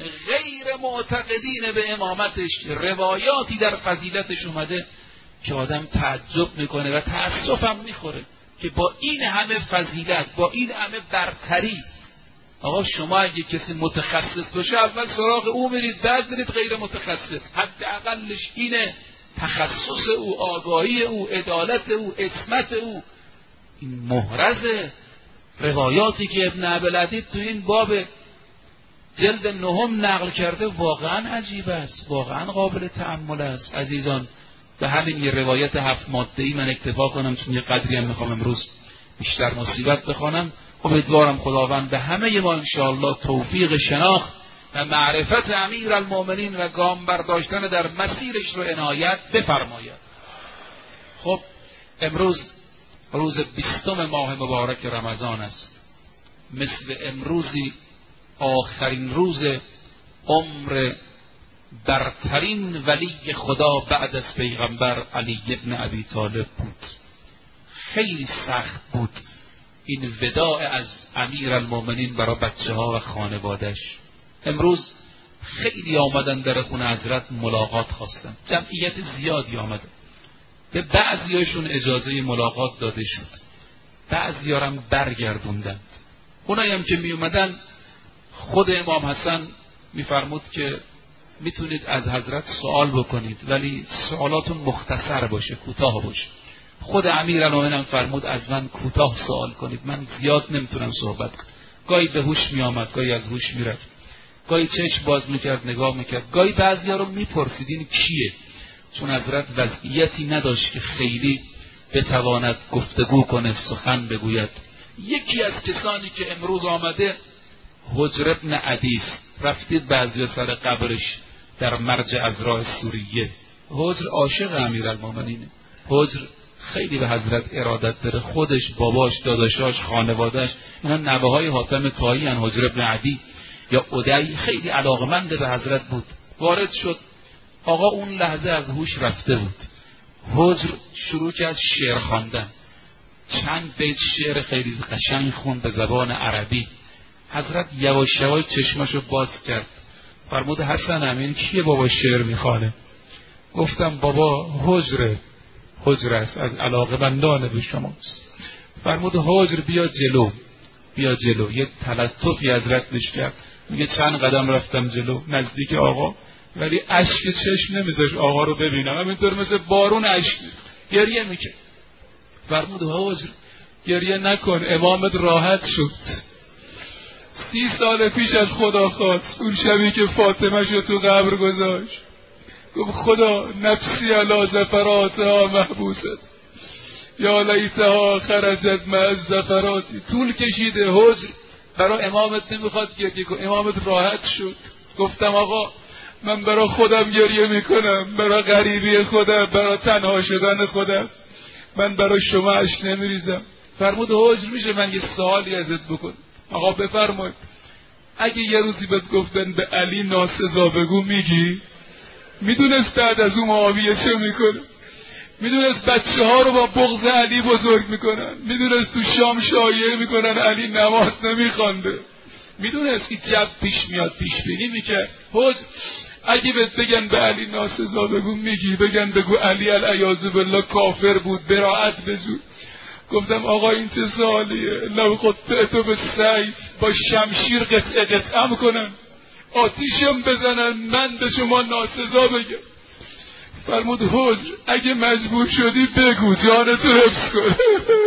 غیر معتقدین به امامتش روایاتی در فضیلتش اومده که آدم تعجب میکنه و تأسفم میخوره که با این همه فضیلت، با این همه برتری، آقا شما اگه کسی متخصص باشه اول سراغ او میرید، بعد میرید غیر متخصص. حداقلش اینه، تخصص او، آگاهی او، عدالت او، عصمت او. این محرز روایاتی که ابن ابی‌العدید تو این باب جلد نهم نقل کرده واقعا عجیب است، واقعا قابل تأمل است. عزیزان به همین یه روایت هفت ماده‌ای من اکتفا کنم، چون یه قدری هم میخوام امروز بیشتر مصیبت بخوانم. امیدوارم خداوند به همه ما انشاءالله توفیق شناخت و معرفت امیر المؤمنین و گام برداشتن در مسیرش رو عنایت بفرماید. خب امروز روز بیستم ماه مبارک رمضان است. مثل امروزی آخرین روز عمر برترین ولی خدا بعد از پیغمبر علی ابن ابی طالب بود. خیلی سخت بود این وداع از امیر المؤمنین برای بچه ها و خانوادش. امروز خیلی آمدن در خونه حضرت ملاقات خواستن، جمعیت زیادی آمدن. به بعضیاشون اجازه ملاقات داده شد، بعضیارم برگردوندن. اونایی هم که می اومدن خود امام حسن میفرمود که میتونید از حضرت سوال بکنید ولی سوالاتون مختصر باشه، کوتاه باشه. خود امیر المؤمنین فرمود از من کوتاه سوال کنید، من زیاد نمیتونم صحبت کنم. گاهی به هوش میآمد، گاهی از هوش میرفت، گاهی چشم باز میکرد نگاه میکرد، گاهی بعضیا رو میپرسید این کیه، چون حضرت وضعیتی نداشت که خیلی بتواند گفتگو کنه، سخن بگوید. یکی از کسانی که امروز آمده حجر ابن عدی، رفتید بعضی سر قبرش در مرج عذراء سوریه. حجر عاشق امیرالمومنینه. حجر خیلی به حضرت ارادت داره، خودش، باباش، داداشاش، خانوادهش، اینا نوه های حاتم طایی ان. حجر ابن عدی یا عدی خیلی علاقمند به حضرت بود. وارد شد، آقا اون لحظه از هوش رفته بود. حجر شروع کرد شعر خواندن، چند بیت شعر خیلی قشنگ خوند به زبان عربی. حضرت یواش یواش چشمشو باز کرد، فرمود حسن امین کیه بابا شعر میخوانه؟ گفتم بابا حجره، حجر است، از علاقه‌مندان به شماست. فرمود حجر بیا جلو، بیا جلو. یه تلطفی حضرت نش کرد، میگه چند قدم رفتم جلو نزدیک آقا، ولی اشک چشم نمیذاش آقا رو ببینم، همینطور مثل بارون اشک گریه میکرد. فرمود حجر گریه نکن، امامت راحت شد. سی سال پیش از خدا خواست، اون شبی که فاطمه شو تو قبر گذاشت، گفت خدا نفسی علی زفراتها محبوست یا لیتها خرجت مع الزفراتی. طول کشیده حجر برای امامت نمیخواد گریه کن. امامت راحت شد. گفتم آقا من برای خودم گریه میکنم، برای غریبی خودم، برای تنها شدن خودم، من برای شما اشک نمیریزم. فرمود حجر میشه من یه سوالی ازت بکنم؟ آقا بفرمایید. اگه یه روزی بهت گفتن به علی ناسزا بگو میگی؟ میدونست بعد از اون معاویه چه میکنه، میدونست بچه ها رو با بغض علی بزرگ میکنن، میدونست تو شام شایعه میکنن علی نماز نمیخوانده، میدونست که جب پیش میاد، پیش بینی میکرد. حج اگه بهت بگن به علی ناسزا بگو میگی؟ بگن بگو علی العیاذ بالله کافر بود، براءت بجو. گفتم آقا این چه سوالیه؟ لو قطعتو به سیف، با شمشیر قطعه قطعه کنن، آتیشم بزنن، من به شما ناسزا بگم. فرمود حجر اگه مجبور شدی بگو، جانتو حفظ کن.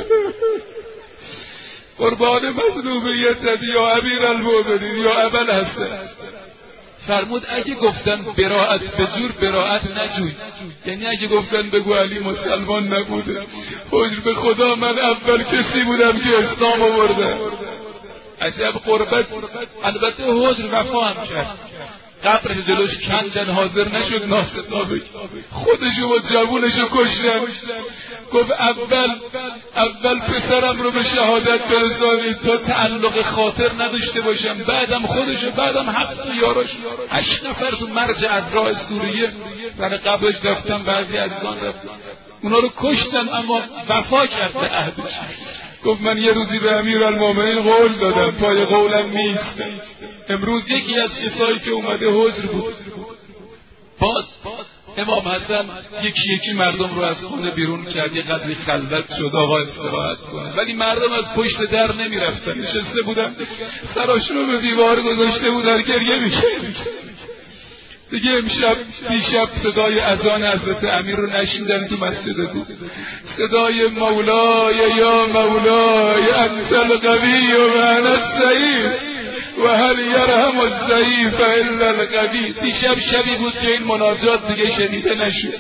قربان مظلومیتت یا امیر المؤمنین یا ابوالحسن. فرمود اگه گفتن براءت به زور، براءت نجوی. یعنی اگه گفتن بگو علی مسلمان نبوده. حجر به خدا من اول کسی بودم که اسلام آوردم. عجب قربت. البته حجر وفا هم کرد، قبرش جلوش کندن، حاضر نشد ناسزا بگه. خودشو و جوونشو کشتن. گفت اول اول پسرم رو به شهادت برسانید تا تعلق خاطر نداشته باشم، بعدم خودشو، بعدم هفت یاراش، هشت نفر تو مرج ادرای سوریه برای قبرش رفتن، بعضی عزیزان رفتن، اونا رو کشتن اما وفا کرد به عهدش. گفت من یه روزی به امیرالمومنین قول دادم، پای قولم نیستم. امروز یکی از کسایی که اومده حجر بود، بعد امام حسن یکی یکی مردم رو از خونه بیرون کرد، یه قدری خلوت شد آقا استراحت کنه، ولی مردم از پشت در نمی رفتن، نشسته بودن سراشون رو به دیوار گذاشته بودن، گریه میشه. دیگه امشب دیشب صدای اذان حضرت امیر رو نشیدن تو مسجد بود، صدای مولای یا مولای انت القوی و انا الضعیف و هل یرحم الضعیف الا القوی. دیشب شبی بود که این مناجات دیگه شنیده نشد.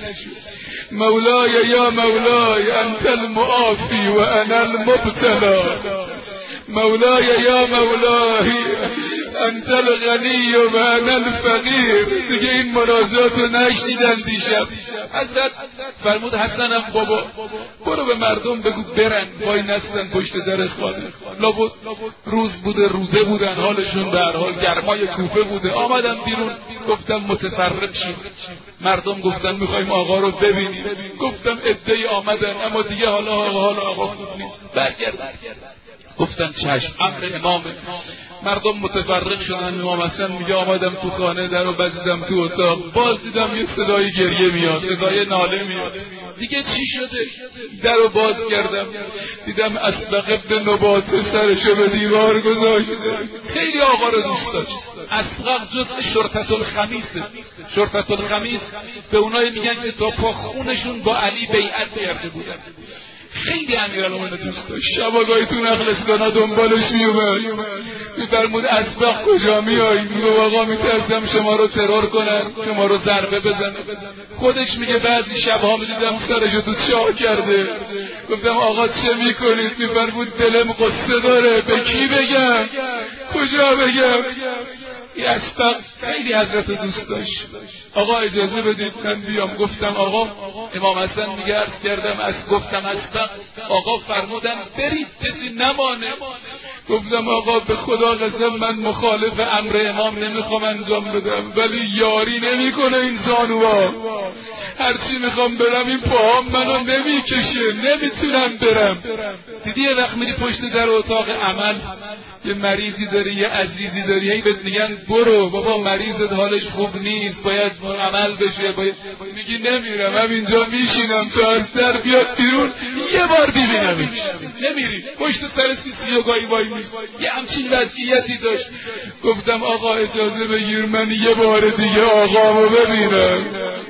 مولای یا مولای انت المعافی و انا المبتلا، مولای یا مولای انت الغنی و انا الفقیر. دیگه این مناجات رو نشنیدن دیشب. حضرت فرمود حسنم بابا برو به مردم بگو برن، وای نستن پشت در خانه. لابد روز بوده، روزه بودن، حالشون به هر حال گرمای کوفه بوده. آمدم بیرون، گفتم متفرق شید. مردم گفتن میخوایم آقا رو ببینیم. گفتم عده‌ای آمدن اما دیگه حالا آقا حالا آقا خوب نیست، برگرد. گفتن چشم، امر امام. مردم متفرق شدن. امام حسن میگه آمدم تو خانه، در رو بزیدم تو اتاق، باز دیدم یه صدای گریه میاد، صدای ناله میاد. دیگه چی شده؟ در رو باز کردم، دیدم اسبق ابن نباته سرشو به دیوار گذاشته. خیلی آقا رو دوست داشت. اسبق جزء شرطة الخمیسه. شرطة الخمیس به اونایی میگن که تا پا خونشون با علی بیعت کرده بودن. خیلی امیرالمومنین دوست داشت. شباگاهی تو نقل اسکانا دنبالش میومد، میفرمود اسبق کجا میایی؟ میگه آقا میترسم شما رو ترور کنن، شما رو ضربه بزنن. خودش میگه بعضی شبها میدیدم سرشو تو چاه کرده. گفتم آقا چه میکنید؟ میفرمود دلم قصه داره، به کی بگم؟ کجا بگم؟ یه اسبق خیلی حضرت دوست داشت. آقا اجازه بدید من بیام. گفتم آقا، امام حسن میگه عرض کردم از گفتم اسبق، آقا فرمودن برید کسی نمانه. گفتم آقا به خدا قسم من مخالف امر امام نمیخوام انجام بدم، ولی یاری نمیکنه این زانوها. هرچی میخوام برم این پاهام منو نمیکشه، نمیتونم برم. دیدی یه وقت میری پشت در اتاق عمل، یه مریضی داری، یه عزیزی داری، هی بهت میگن برو بابا مریضت حالش خوب نیست، باید عمل بشه، باید... میگی نمیرم، همینجا میشینم تا از در بیاد بیرون یه بار ببینمش. نمیری پشت سر سیسی و گاهی وای میز. یه همچین وضعیتی داشت. گفتم آقا اجازه بگیر من یه بار دیگه آقامو ببینم،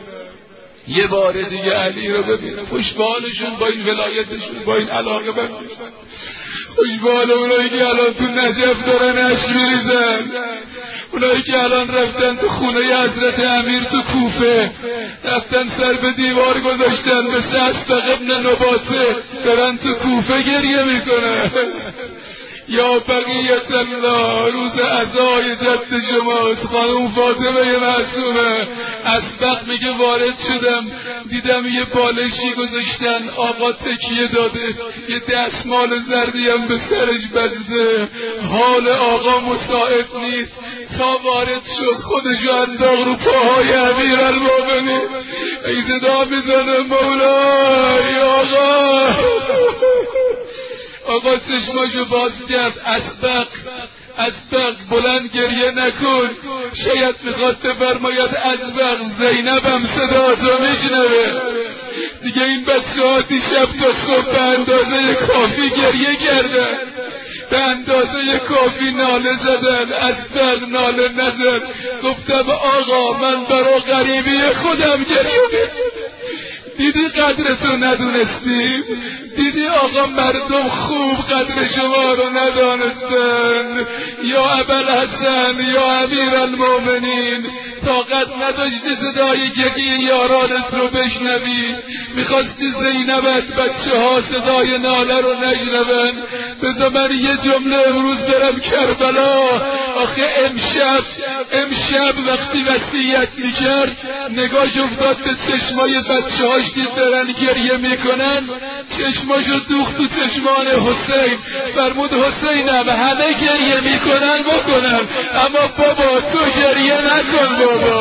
یه بار دیگه علی رو ببینم. خوشبالشون با این ولایتشون، با این علاقه بندشون. خوشبال اونایی که الان تو نجف دارن اشک میریزن، اونایی که الان رفتن تو خونه حضرت امیر تو کوفه، رفتن سر به دیوار گذاشتن مثل اسبق ابن نباته، دارن تو کوفه گریه میکنن. یا بقیت الله روز عزای جد شماست. خانم فاطمه معصومه اسبق میگه وارد شدم دیدم یه بالشی گذاشتن، آقا تکیه داده، یه دستمال زردی هم به سرش بسته، حال آقا مساعد نیست. تا وارد شد خودشو انداخت رو پاهای امیرالمومنین، ای صدا میزنه مولای آقا. آقا چشماشو باز کرد. اسبق اسبق بلند گریه نکن، شاید میخواد بفرماید اسبق زینبم صدا تو میشنوه. دیگه این بچه ها دیشب تا صبح به اندازه کافی گریه کردن، به اندازه کافی ناله زدن. اسبق ناله نزد، گفتم آقا من برا غریبی خودم گریه. دیدی قدرتو ندونستیم؟ دیدی آقا مردم خوب قدر شما رو ندانستن؟ یا ابوالحسن یا امیرالمومنین طاقت نداشتی صدای گریه یارانت رو بشنوی، میخواستی زینبت بچه ها صدای ناله رو نشنون. بذار من یه جمله امروز برم کربلا. آخه امشب امشب وقتی وصیت میکرد نگاش افتاد به چشمای بچه هاش، دید دارن گریه میکنن، چشماشو دوخت تو چشمان حسین. فرمود حسینم همه گریه میکنن بکنن، اما بابا تو گریه نکن بابا.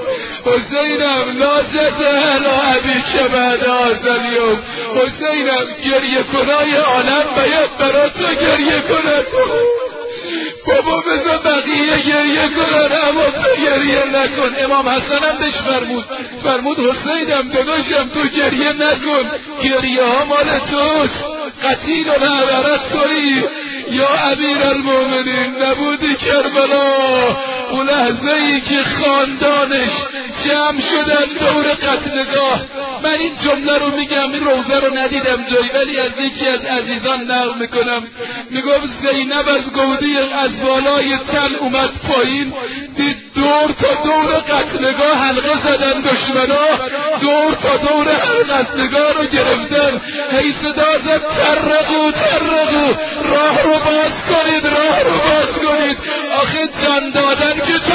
حسینم لا تزهل عبی که بعد آزلیوم. حسینم گریه کنای عالم باید برا تو گریه کنن. بابا بذار بقیه گریه کنن اما تو گریه نکن. امام حسن هم بهش فرمود فرمود حسینم داداشم تو گریه نکن، گریه ها مال توست، قتیل و نعبرت تویی. یا امیرالمومنین نبودی کربلا، اون لحظه ای که خاندانش جمع شدن دور قتلگاه. من این جمله رو میگم، این روزه رو ندیدم جایی، ولی از یکی از عزیزان نقل میکنم. میگم زینب از گودی از بالای تل اومد پایین، دید دور تا دور قتلگاه حلقه زدن دشمنا، دور تا دور قتلگاه رو گرفتن. هی صدا زد ترقو ترقو، راه رو باز کنید راه رو باز کنید. آخه جان دادن که